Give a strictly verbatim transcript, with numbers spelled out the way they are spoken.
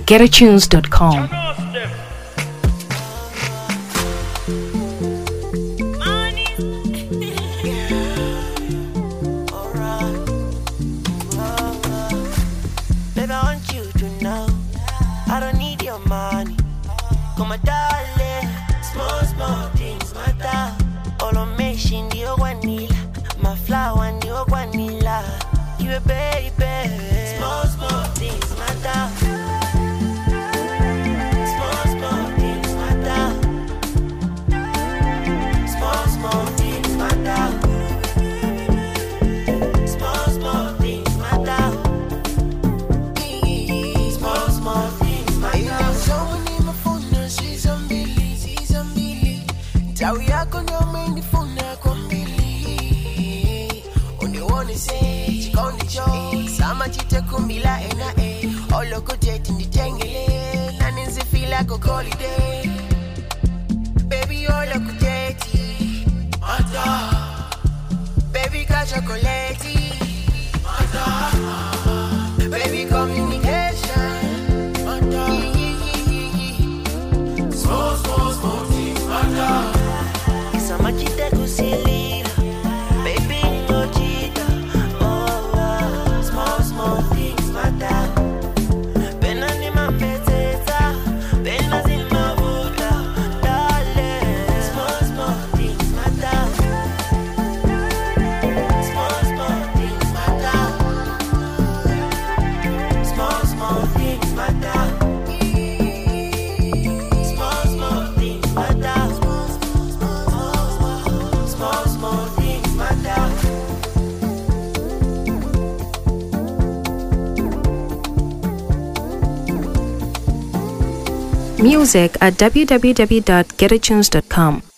get a tunes dot com. My darling, small, small things matter. All I'm making, you vanilla. My flower, you vanilla. You a baby. Small, small things matter. Small, small things matter. Small, small things matter. Small, small things matter. Small, small things matter. Tawi yako ndio umenifuna kwa mbili. Unione say chikondi cho sama chite kumbila ena eh. Oloko jeti nditengele na ninzi feel like a holiday. Baby oloko jeti mata. Baby ka chocolate mata. Baby communication mata. Small small small things mata. Samachita kusilira, baby ngojita. Oh, oh, small small things matter. Pena ni mapeteta, pena si mavuta, darling. Small small things matter. Small small things matter. Small small things matter. Small small things matter. Music at w w w dot get a tunes dot com.